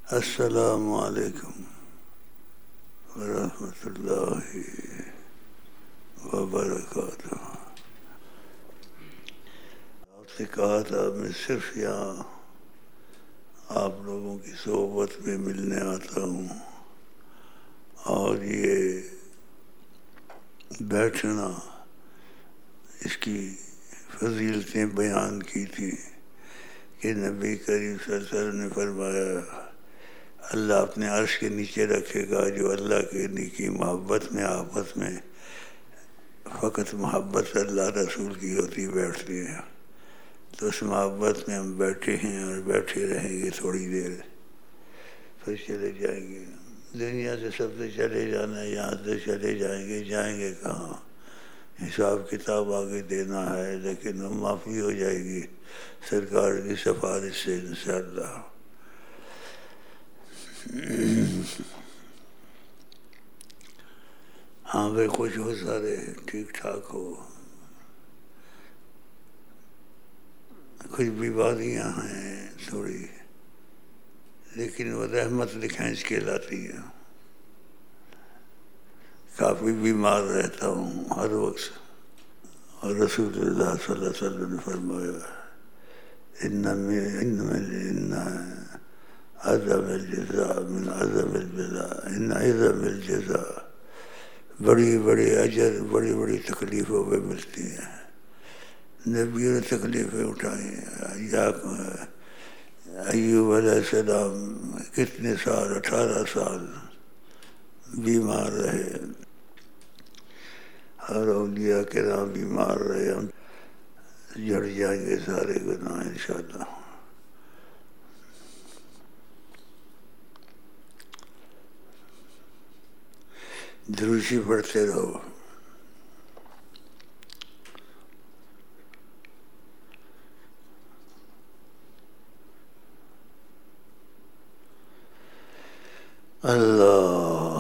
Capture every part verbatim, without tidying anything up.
السلام علیکم ورحمۃ اللہ وبرکاتہ۔ آپ سے کہا تھا میں صرف یہاں آپ لوگوں کی صحبت میں ملنے آتا ہوں، اور یہ بیٹھنا اس کی فضیلتیں بیان کی تھی کہ نبی کریم صلی اللہ علیہ وسلم نے فرمایا اللہ اپنے عرش کے نیچے رکھے گا جو اللہ کے نیکی محبت میں آپس میں فقط محبت اللہ رسول کی ہوتی بیٹھتی ہے، تو اس محبت میں ہم بیٹھے ہیں اور بیٹھے رہیں گے تھوڑی دیر، پھر چلے جائیں گے۔ دنیا سے سب سے چلے جانا ہے، یہاں سے چلے جائیں گے، جائیں گے کہاں؟ حساب کتاب آگے دینا ہے، لیکن وہ معافی ہو جائے گی سرکار کی سفارش سے انشاءاللہ۔ ہاں بھائی، خوش ہو سارے، ٹھیک ٹھاک ہو، کچھ بیماریاں ہیں تھوڑی، لیکن وہ رحمت لکھینچ کے لاتی ہے۔ کافی بیمار رہتا ہوں ہر وقت، اور رسول اللہ صلی اللہ علیہ وسلم نے فرمایا ان ان عظم الجزاء من عظم البلاء، ان عظم الجزاء، بڑی بڑی اجر بڑی بڑی تکلیفوں پہ ملتی ہیں۔ نبیوں نے تکلیفیں اٹھائیں، ایوب علیہ السلام کتنے سال، اٹھارہ سال بیمار رہے، اور اولیاء کرام بیمار رہے، ہم جڑ جائیں گے سارے گناہ انشاءاللہ۔ دروشی پڑھتے رہو۔ اللہ،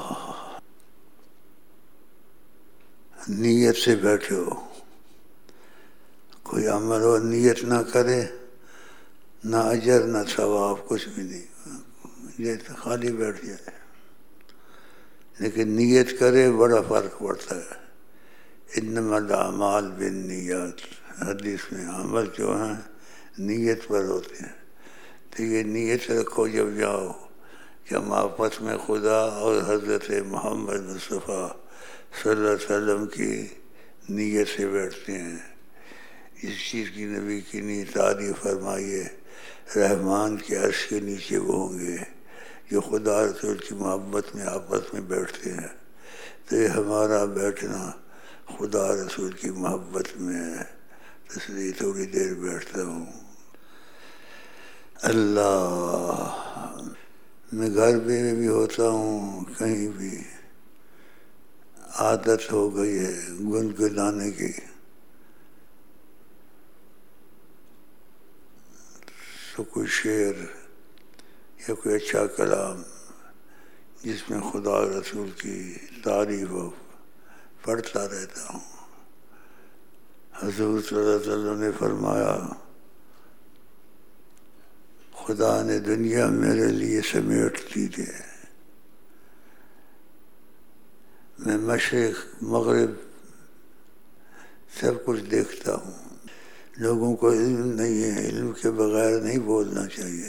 نیت سے بیٹھو، کوئی عمل و نیت نہ کرے، نہ اجر نہ ثواب، کچھ بھی نہیں، یہ تو خالی بیٹھ جائے، لیکن نیت کرے بڑا فرق پڑتا ہے۔ انما الاعمال بالنیات، حدیث میں عمل جو ہیں نیت پر ہوتے ہیں، تو یہ نیت رکھو جب جاؤ کہ ہم آپس میں خدا اور حضرت محمد مصطفیٰ صلی اللہ علیہ وسلم کی نیت سے بیٹھتے ہیں۔ اس چیز کی نبی کی نیت تعریف فرمائیے، رحمان کے عرش کے نیچے وہ ہوں گے جو خدا رسول کی محبت میں آپس میں بیٹھتے ہیں، تو یہ ہمارا بیٹھنا خدا رسول کی محبت میں ہے، اس لیے تھوڑی دیر بیٹھتا ہوں۔ اللہ، میں گھر پہ بھی ہوتا ہوں، کہیں بھی عادت ہو گئی ہے گنگنانے کی، تو کوئی شعر یا کوئی اچھا کلام جس میں خدا رسول کی تعریف ہو پڑھتا رہتا ہوں۔ حضور صلی اللہ علیہ وسلم نے فرمایا خدا نے دنیا میرے لیے سمیٹ دی ہے، میں مشرق مغرب سب کچھ دیکھتا ہوں، لوگوں کو علم نہیں ہے، علم کے بغیر نہیں بولنا چاہیے،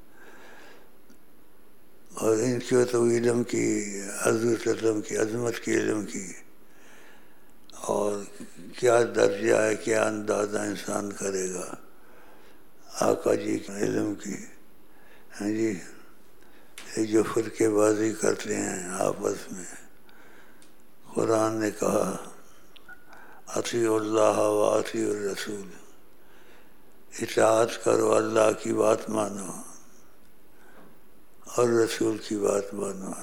اور ان کی تو علم کی حضرت علم کی عظمت کی علم کی، اور کیا درجہ ہے، کیا اندازہ انسان کرے گا آقا جی کے علم کی۔ ہاں جی، یہ جو فرقے بازی کرتے ہیں آپس میں، قرآن نے کہا اطیعوا اللہ و اطیعوا الرسول، اطاعت کرو، اللہ کی بات مانو اور رسول کی بات مانو۔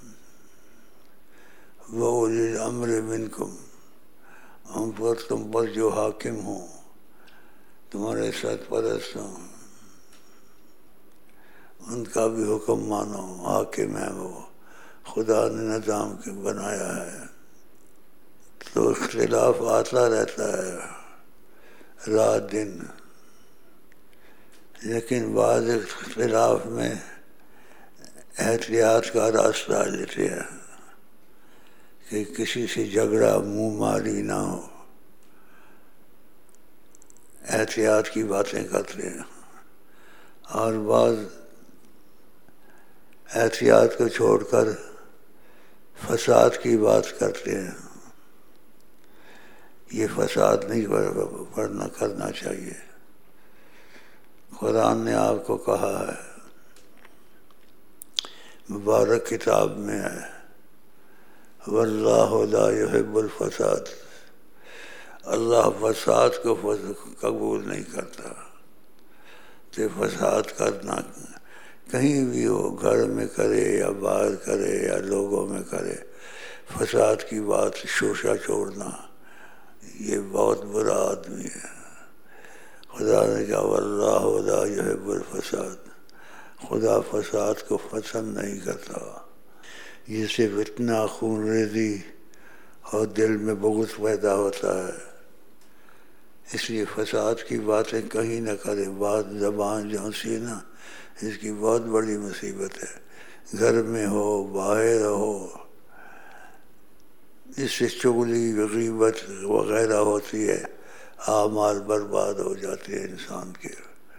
وَأُولِي الْأَمْرِ مِنْكُمْ، ہم پر تم پر جو حاکم ہوں، تمہارے ساتھ پرست ہوں، ان کا بھی حکم مانو، حاکم ہے وہ، خدا نے نظام کے بنایا ہے۔ تو اختلاف آتا رہتا ہے رات دن، لیکن بعض اختلاف میں احتیاط کا راستہ لیتے ہیں کہ کسی سے جھگڑا منہ ماری نہ ہو، احتیاط کی باتیں کرتے ہیں، اور بعض احتیاط کو چھوڑ کر فساد کی بات کرتے ہیں۔ یہ فساد نہیں ورنہ کرنا چاہیے۔ قرآن نے آپ کو کہا ہے، مبارک کتاب میں ہے، واللہ لا يحب الفساد، اللہ فساد کو قبول نہیں کرتا۔ تو فساد کرنا کہیں بھی ہو، گھر میں کرے یا باہر کرے یا لوگوں میں کرے، فساد کی بات، شوشہ چھوڑنا، یہ بہت برا آدمی ہے۔ خدا نے کہا واللہ لا يحب الفساد، خدا فساد کو پسند نہیں کرتا، جس سے فتنہ، خون ریزی اور دل میں بغض پیدا ہوتا ہے۔ اس لیے فساد کی باتیں کہیں نہ کرے۔ بات زبان جو سی نا، اس کی بہت بڑی مصیبت ہے، گھر میں ہو باہر ہو، اس سے چغلی، غیبت وغیرہ ہوتی ہے، اعمال برباد ہو جاتے ہیں انسان کے۔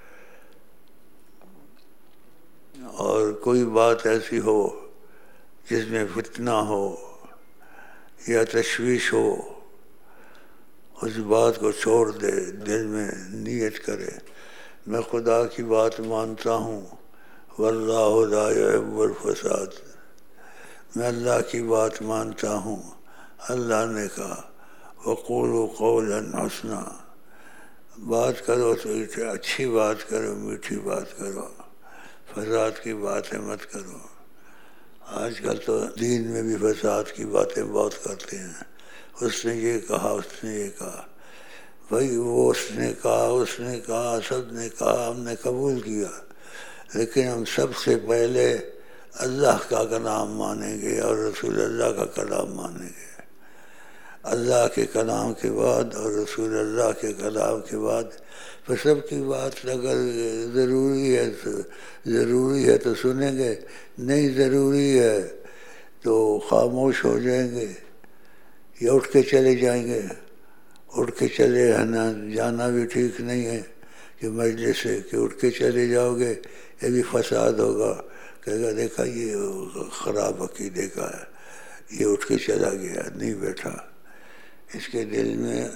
اور کوئی بات ایسی ہو جس میں فتنہ ہو یا تشویش ہو، اس بات کو چھوڑ دے، دل میں نیت کرے میں خدا کی بات مانتا ہوں، واللہ لا يحب الفساد، میں اللہ کی بات مانتا ہوں۔ اللہ نے کہا وقولوا قولا حسنا، بات کرو تو اچھی بات کرو، میٹھی بات کرو، فساد کی باتیں مت کرو۔ آج کل تو دین میں بھی فساد کی باتیں بہت کرتے ہیں، اس نے یہ کہا، اس نے یہ کہا، بھائی وہ اس نے کہا، اس نے کہا، سب نے کہا، ہم نے قبول کیا، لیکن ہم سب سے پہلے اللہ کا کلام مانیں گے اور رسول اللہ کا کلام مانیں گے۔ اللہ کے کلام کے بعد اور رسول اللہ کے کلام کے بعد پھر سب کی بات اگر ضروری ہے تو ضروری ہے تو سنیں گے، نہیں ضروری ہے تو خاموش ہو جائیں گے یا اٹھ کے چلے جائیں گے۔ اٹھ کے چلے جانا جانا بھی ٹھیک نہیں ہے کہ مجلس سے کہ اٹھ کے چلے جاؤ گے، یہ بھی فساد ہوگا، کہے گا دیکھا یہ خراب عقیدے کا ہے، یہ اٹھ کے چلا گیا، نہیں بیٹھا، اس کے دل میں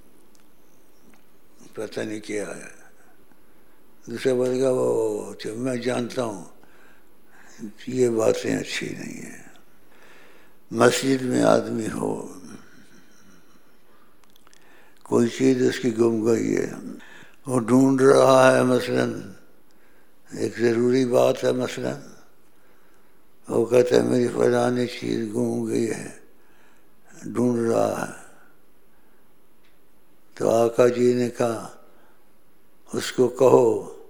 پتہ نہیں کیا ہے۔ دوسرا بولے گا وہ میں جانتا ہوں، یہ باتیں اچھی نہیں ہیں۔ مسجد میں آدمی ہو، کوئی چیز اس کی گم گئی ہے، وہ ڈھونڈ رہا ہے، مثلا ایک ضروری بات ہے، مثلا وہ کہتا ہے میری فلانی چیز گم گئی ہے، ڈھونڈ رہا ہے، تو آقا جی نے کہا اس کو کہو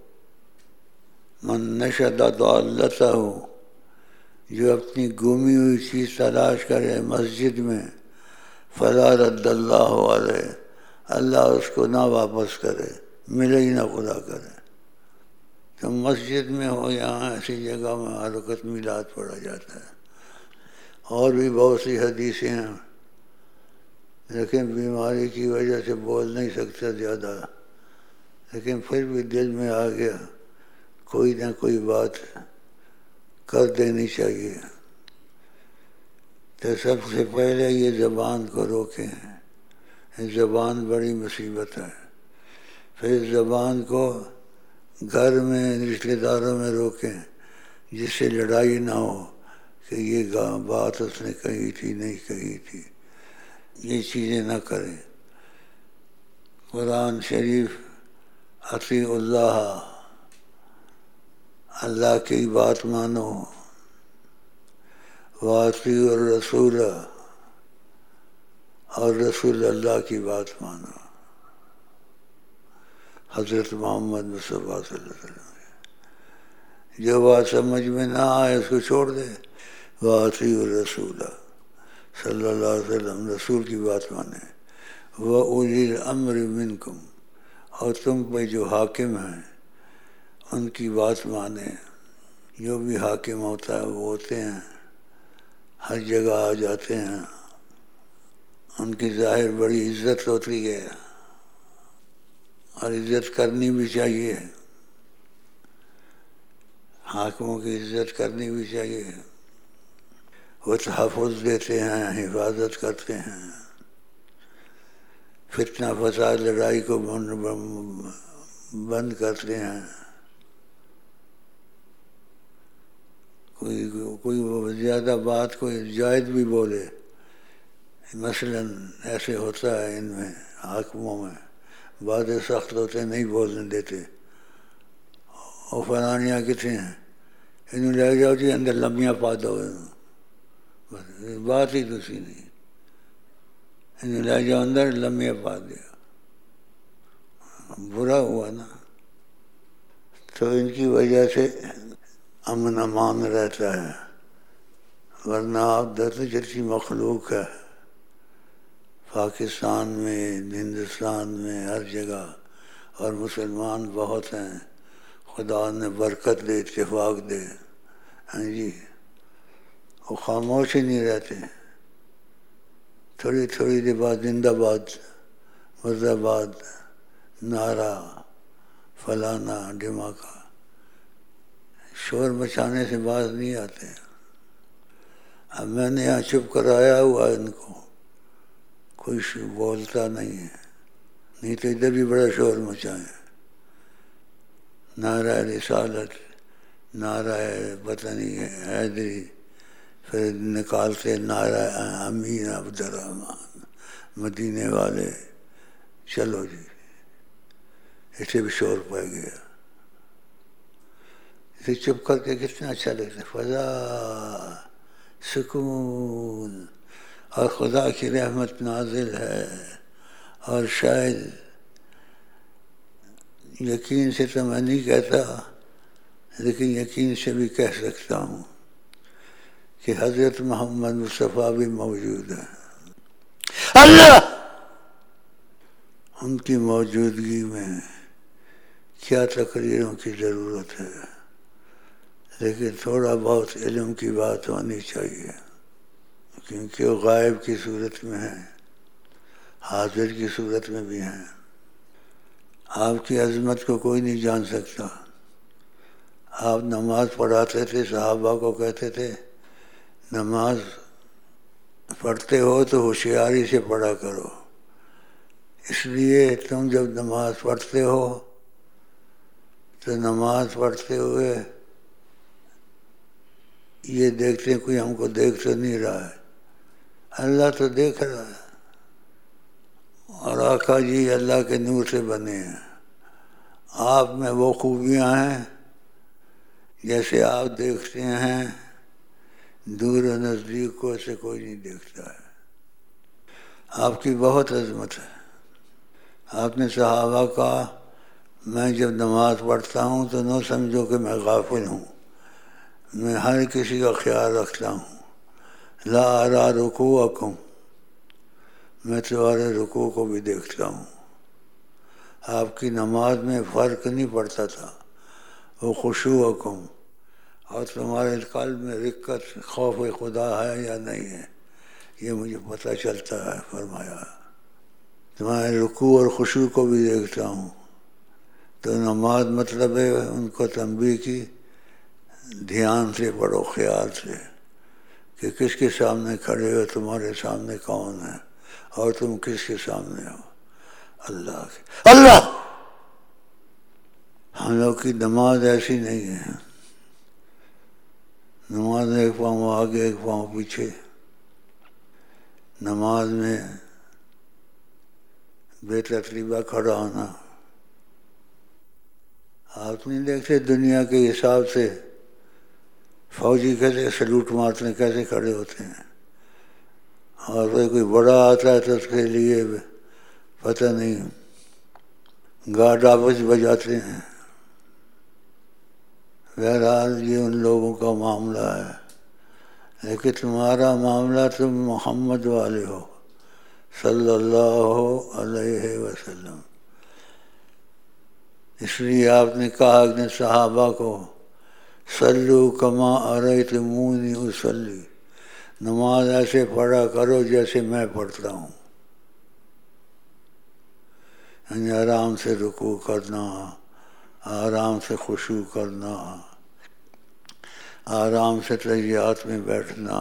من نشد ضالتہ، جو اپنی گمی ہوئی چیز تلاش کرے مسجد میں، فلا رد اللہ علیہ، اللہ اس کو نہ واپس کرے، ملے ہی نہ خدا کرے۔ تو مسجد میں ہو یہاں ایسی جگہ میں ہر وقت میلاد پڑھا جاتا ہے، اور بھی بہت سی حدیثیں ہیں، لیکن بیماری کی وجہ سے بول نہیں سکتا زیادہ، لیکن پھر بھی دل میں آ گیا کوئی نہ کوئی بات کر دینی چاہیے۔ تو سب سے پہلے یہ زبان کو روکیں، زبان بڑی مصیبت ہے۔ پھر زبان کو گھر میں رشتہ داروں میں روکیں، جس سے لڑائی نہ ہو کہ یہ بات اس نے کہی تھی نہیں کہی تھی، یہ چیزیں نہ کریں۔ قرآن شریف اطیع اللہ، اللہ کی بات مانو، واطیعوا الرسول، اور رسول اللہ کی بات مانو، حضرت محمد مصطفیٰ صلی اللہ علیہ وسلم۔ جو بات سمجھ میں نہ آئے اس کو چھوڑ دے، واطیعوا الرسول صلی اللہ علیہ وسلم، رسول کی بات مانے، وَأُولِي الْأَمْرِ مِنْكُمْ، اور تم پہ جو حاکم ہیں ان کی بات مانیں۔ جو بھی حاکم ہوتا ہے وہ ہوتے ہیں، ہر جگہ آ جاتے ہیں، ان کی ظاہر بڑی عزت ہوتی ہے اور عزت کرنی بھی چاہیے، حاکموں کی عزت کرنی بھی چاہیے، وہ تحفظ دیتے ہیں، حفاظت کرتے ہیں، فتنہ فساد لڑائی کو بند کرتے ہیں، کوئی کوئی زیادہ بات کوئی زائد بھی بولے، مثلاً ایسے ہوتا ہے ان میں حاکموں میں باتیں سخت ہوتے نہیں بولنے دیتے، اور فلانیاں کتنے ہیں انہوں لے جاؤ جی اندر لمبیاں پا دو، بس بات ہی دوسری نہیں، انہوں لے جاؤ اندر لمبیاں پا دیا، برا ہوا نا۔ تو ان کی وجہ سے امن امان رہتا ہے، ورنہ آپ دیکھتے جتنی مخلوق ہے پاکستان میں، ہندوستان میں، ہر جگہ، اور مسلمان بہت ہیں، خدا نے برکت دے، اتفاق دے، ہاں جی، وہ خاموش ہی نہیں رہتے، تھوڑی تھوڑی دیر بعد زندہ باد، مرد آباد، نعرہ، فلانا ڈھماکہ، شور مچانے سے باز نہیں آتے۔ اب میں نے یہاں چپ کرایا ہوا ان کو، کوئی بولتا نہیں ہے، نہیں تو ادھر بھی بڑا شور مچائیں، نعرہ رسالت، نعرہ پتہ نہیں حیدری، پھر نکالتے نعرہ امین عبد الرحمن مدینے والے، چلو جی، اسے بھی شور پہ گیا، اسے چپ کر کے کتنا اچھا لگتا ہے، فضا، سکون، اور خدا کی رحمت نازل ہے، اور شاید یقین سے تو میں نہیں کہتا، لیکن یقین سے بھی کہہ سکتا ہوں کہ حضرت محمد مصطفیٰ بھی موجود ہے، اللہ ان کی موجودگی میں کیا تقریروں کی ضرورت ہے، لیکن تھوڑا بہت علم کی بات ہونی چاہیے، کیونکہ وہ غائب کی صورت میں ہے، حاضر کی صورت میں بھی ہیں، آپ کی عظمت کو کوئی نہیں جان سکتا۔ آپ نماز پڑھاتے تھے، صحابہ کو کہتے تھے نماز پڑھتے ہو تو ہوشیاری سے پڑھا کرو، اس لیے تم جب نماز پڑھتے ہو تو نماز پڑھتے ہوئے یہ دیکھتے ہیں کوئی ہم کو دیکھ تو نہیں رہا ہے، اللہ تو دیکھ رہا ہے، اور آقا جی اللہ کے نور سے بنے ہیں، آپ میں وہ خوبیاں ہیں جیسے آپ دیکھتے ہیں دور و نزدیک کو سے کوئی نہیں دیکھتا ہے، آپ کی بہت عظمت ہے۔ آپ نے صحابہ کہا میں جب نماز پڑھتا ہوں تو نہ سمجھو کہ میں غافل ہوں، میں ہر کسی کا خیال رکھتا ہوں، لا ارا رکوعکم، میں تمہارے رکوع کو بھی دیکھتا ہوں۔ آپ کی نماز میں فرق نہیں پڑتا تھا، وہ خشوعکم، اور تمہارے قلب میں رقت، خوف خدا ہے یا نہیں ہے یہ مجھے پتہ چلتا ہے، فرمایا تمہارے رکوع اور خشوع کو بھی دیکھتا ہوں۔ تو نماز مطلب ہے ان کو تنبیہ کی، دھیان سے پڑھو، خیال سے، کہ کس کے سامنے کھڑے ہو، تمہارے سامنے کون ہے اور تم کس کے سامنے ہو، اللہ کے، اللہ۔ ہم لوگ کی نماز ایسی نہیں ہے، نماز میں ایک پاؤں آگے ایک پاؤں پیچھے، نماز میں بے ترتیبہ کھڑا ہونا، آپ نہیں دیکھتے دنیا کے حساب سے فوجی کیسے سلوٹ مارتے ہیں، کیسے کھڑے ہوتے ہیں، اور پھر کوئی بڑا آتا ہے تو اس کے لیے پتہ نہیں گارڈ آپس بجاتے ہیں۔ بہرحال یہ ان لوگوں کا معاملہ ہے، لیکن تمہارا معاملہ تم محمد والے ہو صلی اللہ علیہ وسلم، اس لیے آپ نے کہا اپنے صحابہ کو سلو کما ارایتمونی اصلی، نماز ایسے پڑھا کرو جیسے میں پڑھتا ہوں، یعنی آرام سے رکوع کرنا، آرام سے خشوع کرنا، آرام سے تحیات میں بیٹھنا،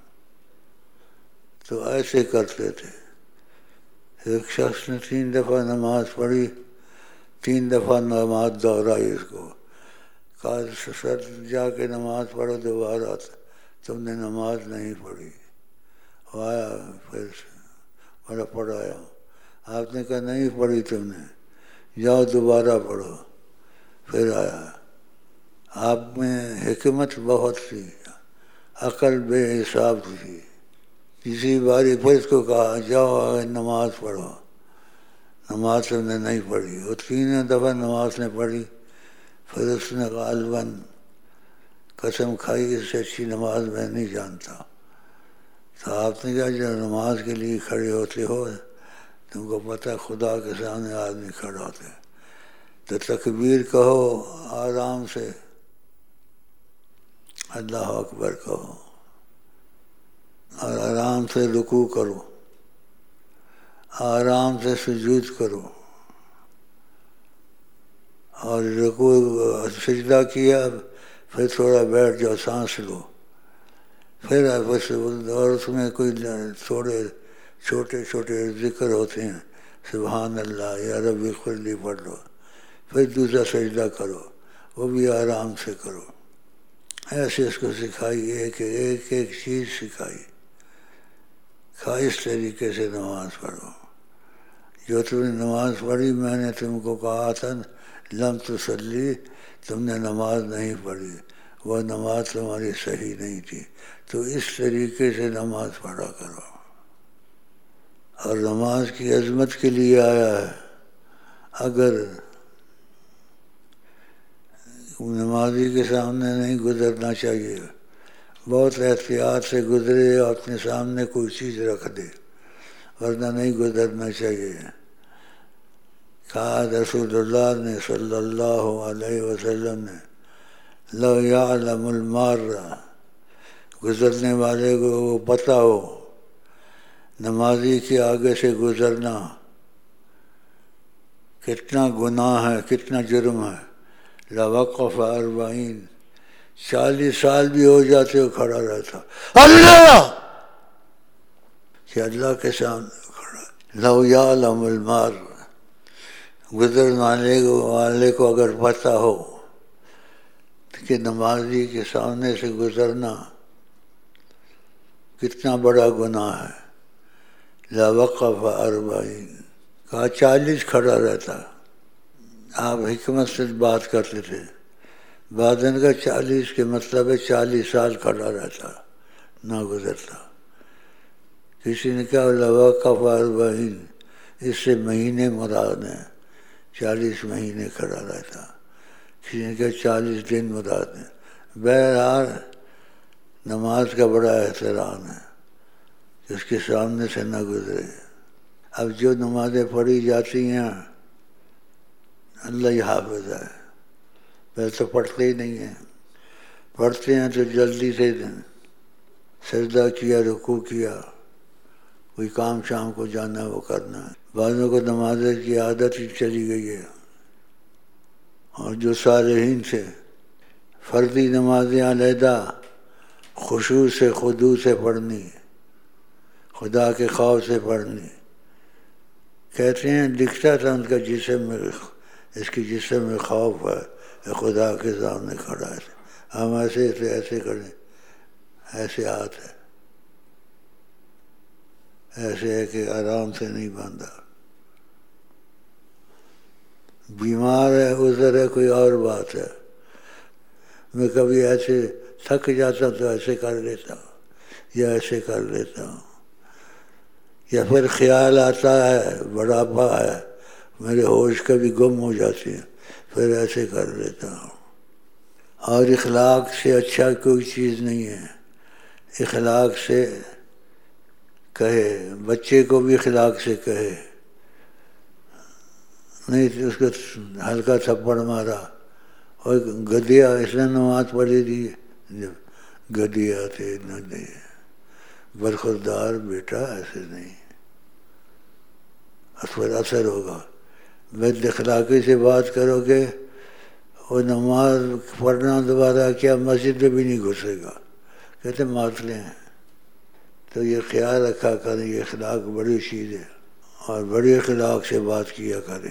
تو ایسے کرتے تھے۔ ایک شخص نے تین دفعہ نماز پڑھی، تین دفعہ نماز دہرائی اس کو، کہا سر جا کے نماز پڑھو دوبارہ، تم نے نماز نہیں پڑھی۔ آیا پھر بڑا پڑھایا، آپ نے کہا نہیں پڑھی تم نے، جاؤ دوبارہ پڑھو۔ پھر آیا، آپ میں حکمت بہت تھی، عقل بے حساب تھی۔ تیسری باری پھر اس کو کہا جاؤ نماز پڑھو، نماز تم نے نہیں پڑھی۔ وہ تینوں دفعہ نماز نے پڑھی۔ پھر اس نے غالباً قسم کھائی اس سے اچھی نماز میں نہیں جانتا۔ تو آپ نے کہا جب نماز کے لیے کھڑے ہوتے ہو تم کو پتہ خدا کے سامنے آدمی کھڑا ہوتا ہے، تو تکبیر کہو، آرام سے اللہ اکبر کہو، اور آرام سے رکوع کرو، آرام سے سجود کرو، اور رکوع سجدہ کیا پھر تھوڑا بیٹھ جاؤ، سانس لو، پھر بس اور اس میں کوئی تھوڑے چھوٹے چھوٹے ذکر ہوتے ہیں، سبحان اللہ یا رب اغفر لی پڑھ لو، پھر دوسرا سجدہ کرو، وہ بھی آرام سے کرو۔ ایسے اس کو سکھائی، ایک ایک ایک چیز سکھائی، کہا اس طریقے سے نماز پڑھو۔ جو تم نے نماز پڑھی میں نے تم کو کہا تھا لم تصلی، تم نے نماز نہیں پڑھی، وہ نماز تمہاری صحیح نہیں تھی، تو اس طریقے سے نماز پڑھا کرو۔ اور نماز کی عظمت کے لیے آیا ہے، اگر نمازی کے سامنے نہیں گزرنا چاہیے، بہت احتیاط سے گزرے اور اپنے سامنے کوئی چیز رکھ دے، ورنہ نہیں گزرنا چاہیے۔ کہا رسول اللہ نے صلی اللہ علیہ وسلم نے لو یعلم المار، گزرنے والے کو وہ پتہ ہو نمازی کے آگے سے گزرنا کتنا گناہ ہے، کتنا جرم ہے، لوقف اربعین، چالیس سال بھی ہو جاتے وہ کھڑا رہتا، اللہ کہ اللہ کے سامنے کھڑا۔ لو یعلم المار، گزرنے والے کو والے کو اگر پتہ ہو کہ نمازی کے سامنے سے گزرنا کتنا بڑا گناہ ہے، لوقف اربعین، کہا چالیس کھڑا رہتا۔ آپ حکمت سے بات کرتے تھے، بعدن کا چالیس کے مطلب ہے چالیس سال کھڑا رہتا نہ گزرتا۔ کسی نے کہا لوقف اربعین، اس سے مہینے مراد ہیں، چالیس مہینے کھڑا رہتا، کسی نے کہا چالیس دن مراد ہیں۔ بہرحال نماز کا بڑا احترام ہے کہ اس کے سامنے سے نہ گزرے۔ اب جو نمازیں پڑھی جاتی ہیں اللہ ہی حافظ ہے، پہلے تو پڑھتے ہی نہیں ہیں، پڑھتے ہیں تو جلدی سے سجدہ کیا، رکوع کیا، کوئی کام شام کو جانا ہے وہ کرنا ہے۔ بعضوں کو نماز کی عادت ہی چلی گئی ہے، اور جو صالحین سے فردی نمازیں علیحدہ خشوع سے خضوع سے پڑھنی، خدا کے خوف سے پڑھنی، کہتے ہیں دکھتا تھا ان کا جسم میں، اس کی جسم میں خوف ہے، خدا کے سامنے کھڑا ہے، ہم ایسے ایسے ایسے کھڑے، ایسے ہاتھ ہے، ایسے ہے کہ آرام سے نہیں باندھا۔ بیمار ہے، عذر ہے، کوئی اور بات ہے۔ میں کبھی ایسے تھک جاتا تو ایسے کر لیتا ہوں یا ایسے کر لیتا ہوں، یا پھر خیال آتا ہے بڑھاپا ہے، میرے ہوش کبھی گم ہو جاتی ہیں، پھر ایسے کر لیتا ہوں۔ اور اخلاق سے اچھا کوئی چیز نہیں ہے، اخلاق سے کہے، بچے کو بھی اخلاق سے کہے، نہیں تو اس کو ہلکا تھپڑ مارا اور گدیا اس نے نماز پڑھی تھی، گدیا تھے نہ دے، برخوردار بیٹا ایسے نہیں، اس پر اثر ہوگا۔ بد اخلاقی سے بات کرو گے وہ نماز پڑھنا دوبارہ کیا مسجد میں بھی نہیں گھسے گا، کہتے ماتلے ہیں۔ تو یہ خیال رکھا کریں، یہ اخلاق بڑی چیز ہے، اور بڑی اخلاق سے بات کیا کریں۔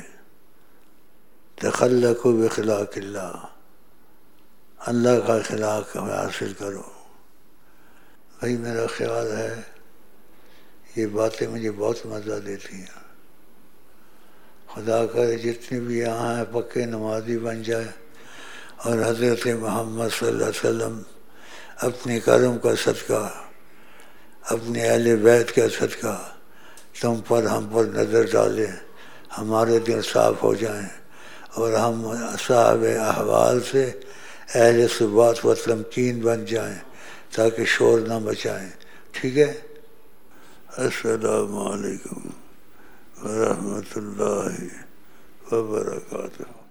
تخلقوا بخلاق اللہ، اللہ کا اخلاق حاصل کرو۔ بھائی میرا خیال ہے یہ باتیں مجھے بہت مزہ دیتی ہیں۔ خدا کرے جتنے بھی یہاں ہیں پکے نمازی بن جائے، اور حضرت محمد صلی اللہ علیہ وسلم اپنے کرم کا صدقہ، اپنے اہل بیت کا صدقہ تم پر ہم پر نظر ڈالیں، ہمارے دل صاف ہو جائیں، اور ہم صاحب احوال سے اہل ثبات و تمکین بن جائیں، تاکہ شور نہ مچائیں۔ ٹھیک ہے؟ السلام علیکم ورحمۃ اللہ وبرکاتہ۔